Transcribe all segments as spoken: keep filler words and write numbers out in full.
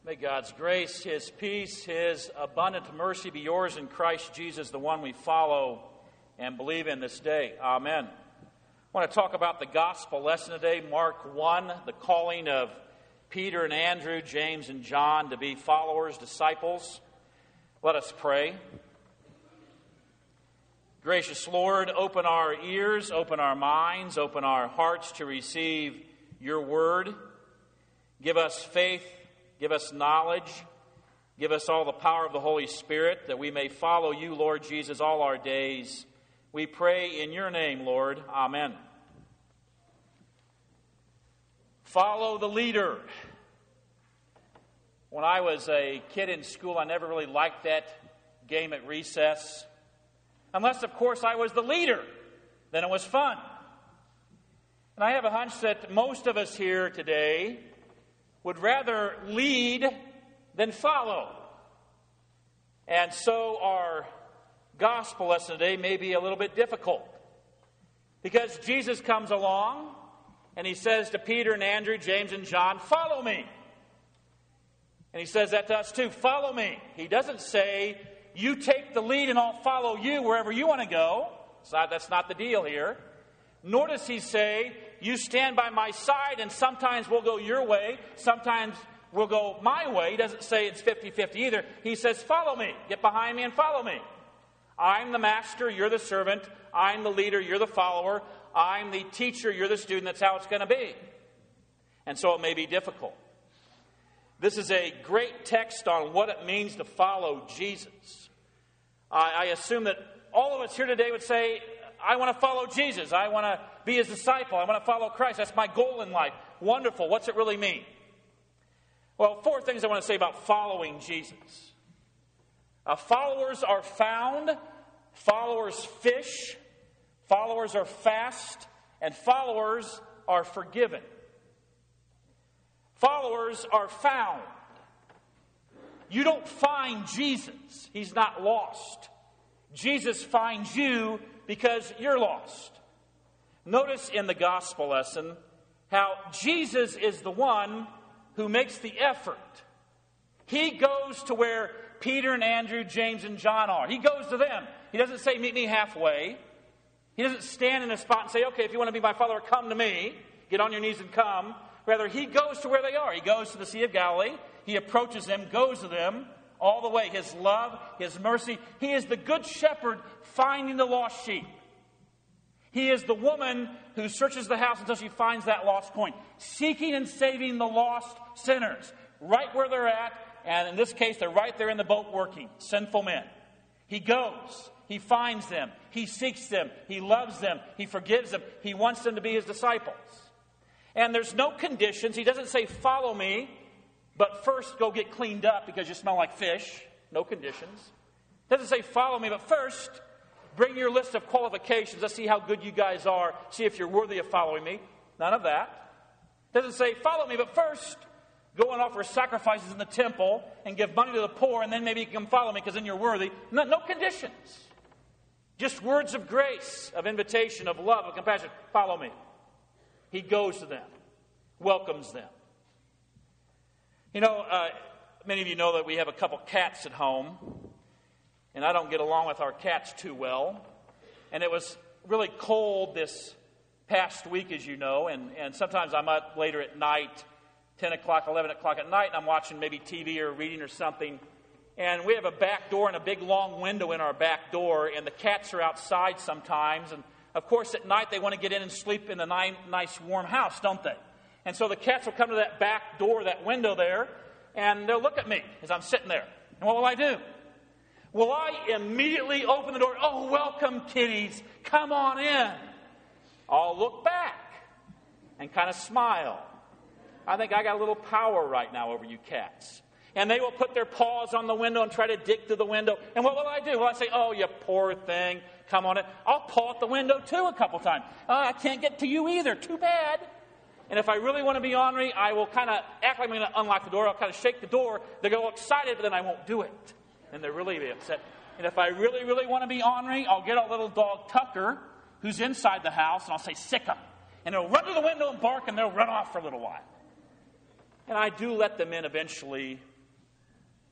May God's grace, His peace, His abundant mercy be yours in Christ Jesus, the one we follow and believe in this day. Amen. I want to talk about the gospel lesson today, Mark one, the calling of Peter and Andrew, James and John to be followers, disciples. Let us pray. Gracious Lord, open our ears, open our minds, open our hearts to receive your word. Give us faith. Give us knowledge. Give us all the power of the Holy Spirit that we may follow you, Lord Jesus, all our days. We pray in your name, Lord. Amen. Follow the leader. When I was a kid in school, I never really liked that game at recess. Unless, of course, I was the leader. Then it was fun. And I have a hunch that most of us here today would rather lead than follow. And so our gospel lesson today may be a little bit difficult. Because Jesus comes along and he says to Peter and Andrew, James and John, follow me. And he says that to us too, follow me. He doesn't say, you take the lead and I'll follow you wherever you want to go. It's not, that's not the deal here. Nor does he say, you stand by my side and sometimes we'll go your way, sometimes we'll go my way. He doesn't say it's fifty-fifty either. He says, follow me. Get behind me and follow me. I'm the master, you're the servant. I'm the leader, you're the follower. I'm the teacher, you're the student. That's how it's going to be. And so it may be difficult. This is a great text on what it means to follow Jesus. I, I assume that all of us here today would say, I want to follow Jesus. I want to be his disciple. I want to follow Christ. That's my goal in life. Wonderful. What's it really mean? Well, four things I want to say about following Jesus. Uh, followers are found. Followers fish. Followers are fast. And followers are forgiven. Followers are found. You don't find Jesus. He's not lost. Jesus finds you because you're lost. Notice in the gospel lesson how Jesus is the one who makes the effort. He goes to where Peter and Andrew, James and John are. He goes to them. He doesn't say, meet me halfway. He doesn't stand in a spot and say, okay, if you want to be my follower, come to me. Get on your knees and come. Rather, he goes to where they are. He goes to the Sea of Galilee. He approaches them, goes to them all the way. His love, his mercy. He is the good shepherd finding the lost sheep. He is the woman who searches the house until she finds that lost coin. Seeking and saving the lost sinners. Right where they're at. And in this case, they're right there in the boat working. Sinful men. He goes. He finds them. He seeks them. He loves them. He forgives them. He wants them to be his disciples. And there's no conditions. He doesn't say, follow me, but first go get cleaned up because you smell like fish. No conditions. Doesn't say, follow me, but first bring your list of qualifications. Let's see how good you guys are. See if you're worthy of following me. None of that. Doesn't say, follow me, but first go and offer sacrifices in the temple and give money to the poor, and then maybe you can come follow me because then you're worthy. No, no conditions. Just words of grace, of invitation, of love, of compassion. Follow me. He goes to them, welcomes them. You know, uh, many of you know that we have a couple cats at home, and I don't get along with our cats too well. And it was really cold this past week, as you know, and, and sometimes I'm up later at night, ten o'clock, eleven o'clock at night, and I'm watching maybe T V or reading or something. And we have a back door and a big long window in our back door, and the cats are outside sometimes, and of course, at night, they want to get in and sleep in the nice, warm house, don't they? And so the cats will come to that back door, that window there, and they'll look at me as I'm sitting there. And what will I do? Will I immediately open the door? Oh, welcome, kitties. Come on in. I'll look back and kind of smile. I think I got a little power right now over you cats. And they will put their paws on the window and try to dig through the window. And what will I do? Will I say, oh, you poor thing, come on in. I'll paw at the window, too, a couple times. Oh, I can't get to you either. Too bad. And if I really want to be ornery, I will kind of act like I'm going to unlock the door. I'll kind of shake the door. They go excited, but then I won't do it. And they're really upset. And if I really, really want to be ornery, I'll get our little dog, Tucker, who's inside the house, and I'll say, Sicka. And he'll run to the window and bark, and they'll run off for a little while. And I do let them in eventually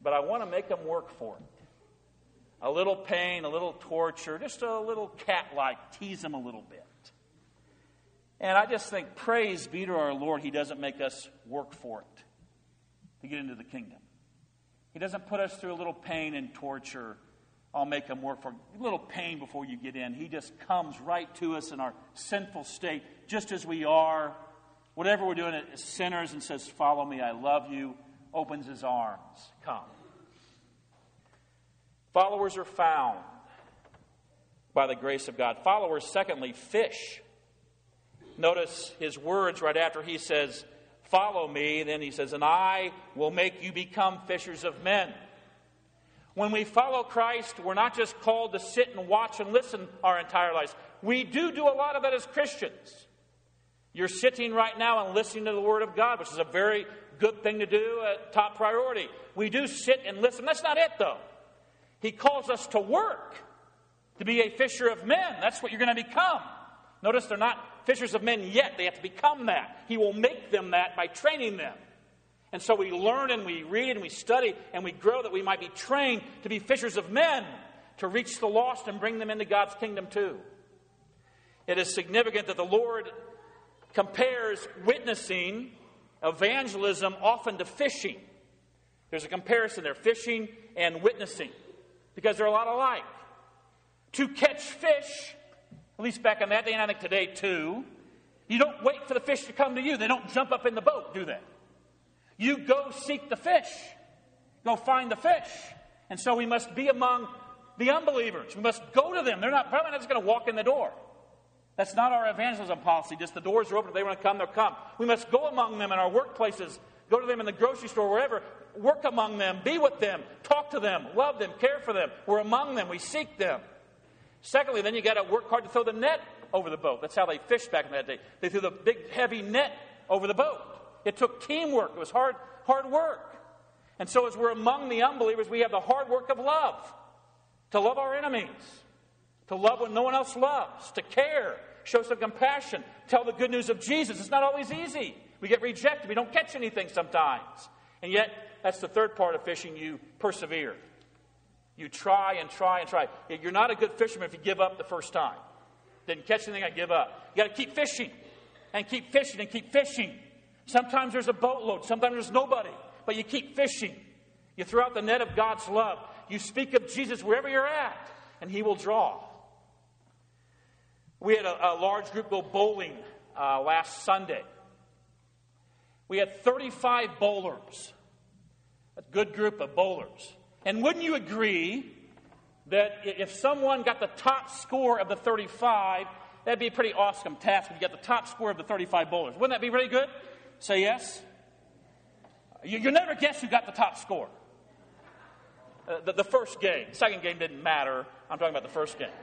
but I want to make them work for it. A little pain, a little torture, just a little cat-like, tease them a little bit. And I just think, praise be to our Lord, He doesn't make us work for it to get into the kingdom. He doesn't put us through a little pain and torture. I'll make them work for a little pain before you get in. He just comes right to us in our sinful state, just as we are. Whatever we're doing as sinners, and says, follow me, I love you. Opens His arms. Come. Followers are found by the grace of God. Followers, secondly, fish. Notice His words right after He says, follow me. Then He says, and I will make you become fishers of men. When we follow Christ, we're not just called to sit and watch and listen our entire lives. We do do a lot of that as Christians. You're sitting right now and listening to the Word of God, which is a very good thing to do, a top priority. We do sit and listen. That's not it, though. He calls us to work, to be a fisher of men. That's what you're going to become. Notice they're not fishers of men yet. They have to become that. He will make them that by training them. And so we learn and we read and we study and we grow that we might be trained to be fishers of men, to reach the lost and bring them into God's kingdom too. It is significant that the Lord compares witnessing, evangelism, often to fishing. There's a comparison there, fishing and witnessing, because they're a lot alike. To catch fish, at least back in that day, and I think today too, you don't wait for the fish to come to you. They don't jump up in the boat, do they? You go seek the fish. Go find the fish. And so we must be among the unbelievers. We must go to them. They're not probably not just going to walk in the door. That's not our evangelism policy. Just the doors are open. If they want to come, they'll come. We must go among them in our workplaces. Go to them in the grocery store, wherever. Work among them. Be with them. Talk to them. Love them. Care for them. We're among them. We seek them. Secondly, then you got to work hard to throw the net over the boat. That's how they fished back in that day. They threw the big, heavy net over the boat. It took teamwork. It was hard, hard work. And so as we're among the unbelievers, we have the hard work of love. To love our enemies. To love when no one else loves. To care. Show some compassion. Tell the good news of Jesus. It's not always easy. We get rejected. We don't catch anything sometimes. And yet, that's the third part of fishing. You persevere. You try and try and try. You're not a good fisherman if you give up the first time. Didn't catch anything, I give up. You got to keep fishing. And keep fishing and keep fishing. Sometimes there's a boatload. Sometimes there's nobody. But you keep fishing. You throw out the net of God's love. You speak of Jesus wherever you're at. And He will draw. We had a, a large group go bowling uh, last Sunday. We had thirty-five bowlers. A good group of bowlers. And wouldn't you agree that if someone got the top score of the thirty-five, that'd be a pretty awesome task if you got the top score of the thirty-five bowlers. Wouldn't that be really good? Say yes. You, you'll never guess who got the top score. Uh, the, the first game. The second game didn't matter. I'm talking about the first game.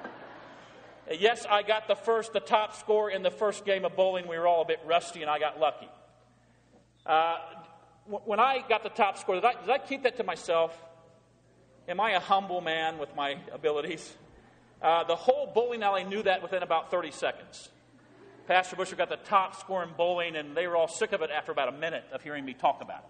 Uh, yes, I got the first, the top score in the first game of bowling. We were all a bit rusty, and I got lucky. Uh, w- when I got the top score, did I, did I keep that to myself? Am I a humble man with my abilities? Uh, the whole bowling alley knew that within about thirty seconds. Pastor Busher got the top score in bowling, and they were all sick of it after about a minute of hearing me talk about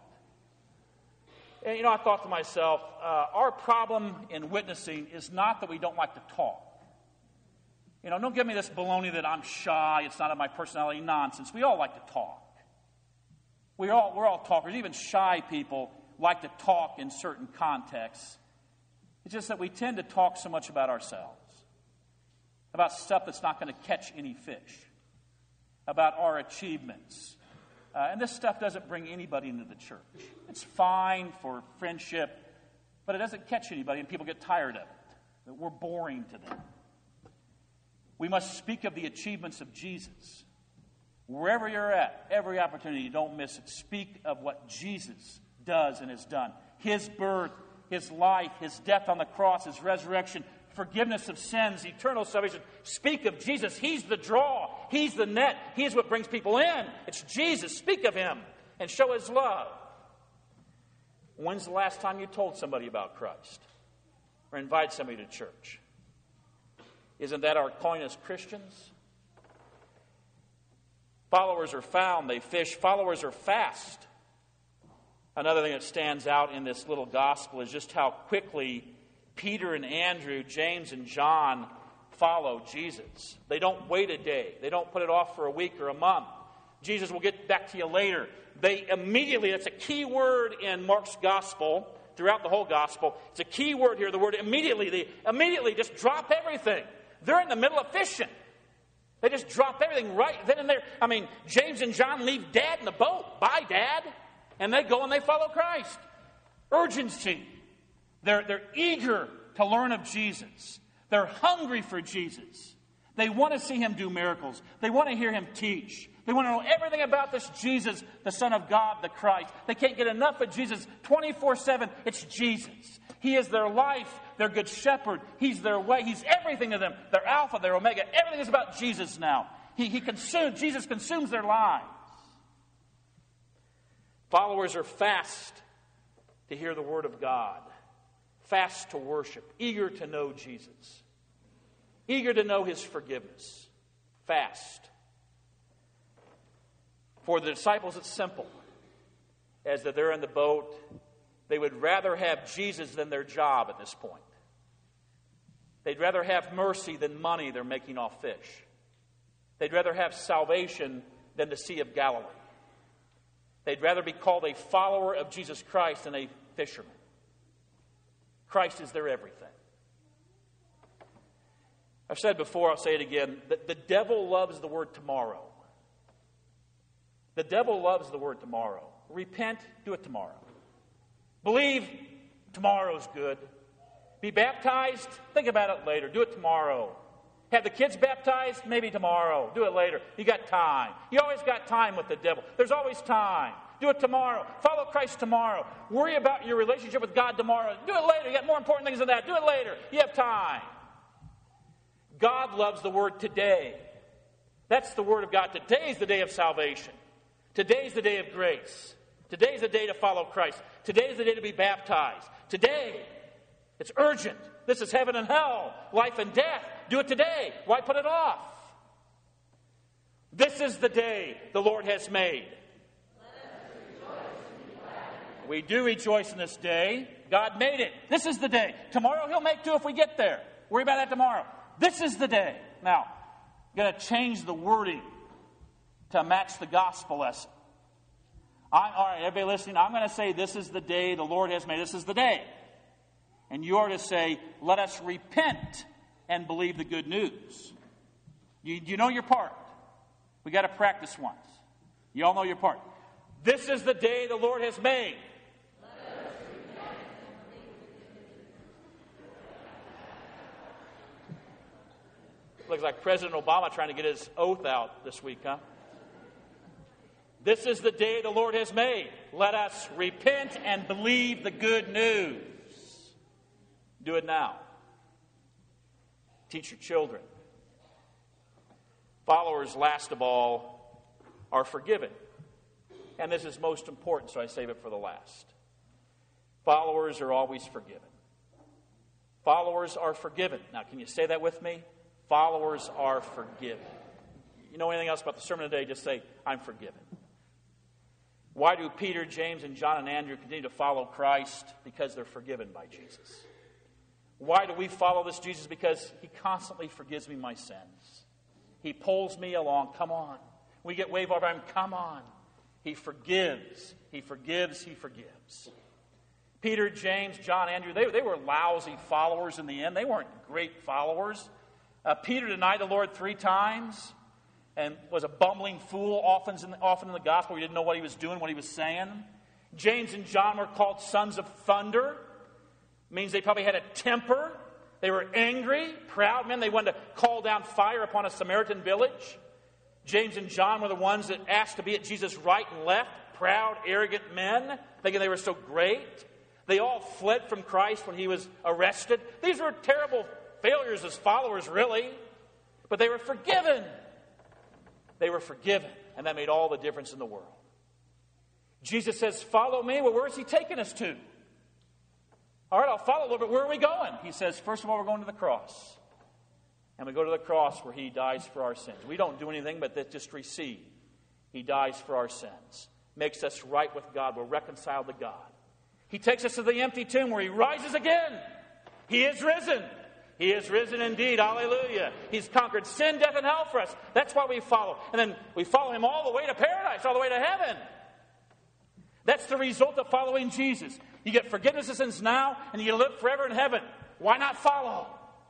it. And, you know, I thought to myself, uh, our problem in witnessing is not that we don't like to talk. You know, don't give me this baloney that I'm shy, it's not in my personality nonsense. We all like to talk. We're all, we're all talkers. Even shy people like to talk in certain contexts. It's just that we tend to talk so much about ourselves, about stuff that's not going to catch any fish, about our achievements. Uh, and this stuff doesn't bring anybody into the church. It's fine for friendship, but it doesn't catch anybody, and people get tired of it. We're boring to them. We must speak of the achievements of Jesus. Wherever you're at, every opportunity, don't miss it. Speak of what Jesus does and has done. His birth, His life, His death on the cross, His resurrection, forgiveness of sins, eternal salvation. Speak of Jesus. He's the draw. He's the net. He's what brings people in. It's Jesus. Speak of Him and show His love. When's the last time you told somebody about Christ or invited somebody to church? Isn't that our calling as Christians? Followers are found. They fish. Followers are fast. Another thing that stands out in this little gospel is just how quickly Peter and Andrew, James and John follow Jesus. They don't wait a day. They don't put it off for a week or a month. Jesus will get back to you later. They immediately, that's a key word in Mark's gospel, throughout the whole gospel. It's a key word here, the word immediately. They immediately just drop everything. They're in the middle of fishing. They just drop everything right then and there. I mean, James and John leave Dad in the boat. Bye, Dad. And they go and they follow Christ. Urgency. They're, they're eager to learn of Jesus. They're hungry for Jesus. They want to see him do miracles. They want to hear him teach. They want to know everything about this Jesus, the Son of God, the Christ. They can't get enough of Jesus twenty-four seven. It's Jesus. He is their life, their good shepherd. He's their way. He's everything to them. Their Alpha, their Omega. Everything is about Jesus now. He, he consumes, Jesus consumes their lives. Followers are fast to hear the word of God. Fast to worship. Eager to know Jesus. Eager to know his forgiveness. Fast. For the disciples, it's simple. As that they're in the boat, they would rather have Jesus than their job at this point. They'd rather have mercy than money they're making off fish. They'd rather have salvation than the Sea of Galilee. They'd rather be called a follower of Jesus Christ than a fisherman. Christ is their everything. I've said before, I'll say it again, that the devil loves the word tomorrow. The devil loves the word tomorrow. Repent, do it tomorrow. Believe, tomorrow's good. Be baptized, think about it later. Do it tomorrow. Have the kids baptized, maybe tomorrow. Do it later. You got time. You always got time with the devil. There's always time. Do it tomorrow. Follow Christ tomorrow. Worry about your relationship with God tomorrow. Do it later. You got more important things than that. Do it later. You have time. God loves the word today. That's the word of God. Today is the day of salvation. Today is the day of grace. Today is the day to follow Christ. Today is the day to be baptized. Today. It's urgent. This is heaven and hell, life and death. Do it today. Why put it off? This is the day the Lord has made. We do rejoice in this day. God made it. This is the day. Tomorrow he'll make do if we get there. Worry about that tomorrow. This is the day. Now, I'm going to change the wording to match the gospel lesson. I, all right, everybody listening, I'm going to say this is the day the Lord has made. This is the day. And you are to say, let us repent and believe the good news. You, you know your part. We got to practice once. You all know your part. This is the day the Lord has made. Looks like President Obama trying to get his oath out this week, huh? This is the day the Lord has made. Let us repent and believe the good news. Do it now. Teach your children. Followers, last of all, are forgiven. And this is most important, so I save it for the last. Followers are always forgiven. Followers are forgiven. Now, can you say that with me? Followers are forgiven. You know anything else about the sermon today? Just say, I'm forgiven. Why do Peter, James, and John and Andrew continue to follow Christ? Because they're forgiven by Jesus. Why do we follow this Jesus? Because he constantly forgives me my sins. He pulls me along. Come on. We get wave over him. Come on. He forgives. He forgives. He forgives. Peter, James, John, Andrew, they, they were lousy followers in the end. They weren't great followers. Uh, Peter denied the Lord three times and was a bumbling fool often in, the, often in the gospel. He didn't know what he was doing, what he was saying. James and John were called sons of thunder. It means they probably had a temper. They were angry, proud men. They wanted to call down fire upon a Samaritan village. James and John were the ones that asked to be at Jesus' right and left. Proud, arrogant men, thinking they were so great. They all fled from Christ when he was arrested. These were terrible failures as followers, really. But they were forgiven. They were forgiven. And that made all the difference in the world. Jesus says, follow me. Well, where is he taking us to? All right, I'll follow a little bit. Where are we going? He says, first of all, we're going to the cross. And we go to the cross where he dies for our sins. We don't do anything but that just receive. He dies for our sins. makes us right with God. We're reconciled to God. He takes us to the empty tomb where he rises again. He is risen. He is risen indeed. Hallelujah. He's conquered sin, death, and hell for us. That's why we follow. And then we follow him all the way to paradise, all the way to heaven. That's the result of following Jesus. You get forgiveness of sins now, and you live forever in heaven. Why not follow?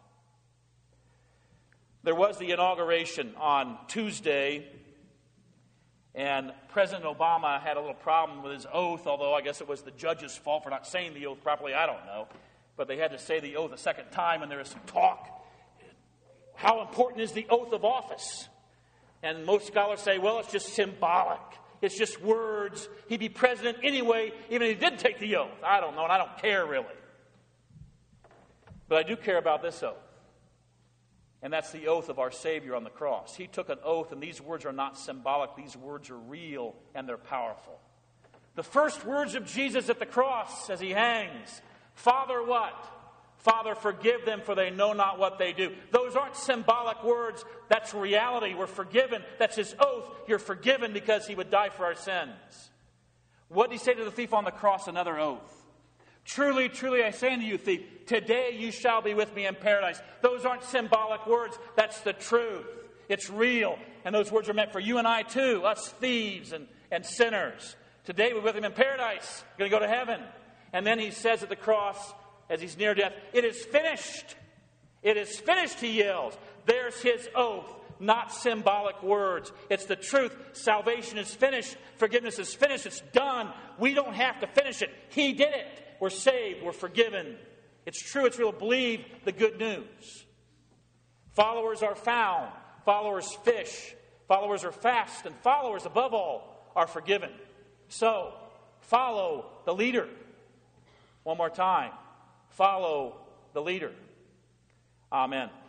There was the inauguration on Tuesday, and President Obama had a little problem with his oath, although I guess it was the judge's fault for not saying the oath properly. I don't know. But they had to say the oath a second time, and there was some talk. How important is the oath of office? And most scholars say, well, it's just symbolic. It's just words. He'd be president anyway, even if he did take the oath. I don't know, and I don't care really. But I do care about this oath. And that's the oath of our Savior on the cross. He took an oath, and these words are not symbolic. These words are real, and they're powerful. The first words of Jesus at the cross as he hangs, Father what? Father, forgive them, for they know not what they do. Those aren't symbolic words. That's reality. We're forgiven. That's his oath. You're forgiven because he would die for our sins. What did he say to the thief on the cross? Another oath. Truly, truly, I say unto you, thief, today you shall be with me in paradise. Those aren't symbolic words. That's the truth. It's real. And those words are meant for you and I too, us thieves and, and sinners. Today we're with him in paradise. We're going to go to heaven. And then he says at the cross, as he's near death, it is finished. It is finished, he yells. There's his oath, not symbolic words. It's the truth. Salvation is finished. Forgiveness is finished. It's done. We don't have to finish it. He did it. We're saved. We're forgiven. It's true. It's real. Believe the good news. Followers are found. Followers fish. Followers are fast. And followers, above all, are forgiven. So, follow the leader. One more time. Follow the leader. Amen.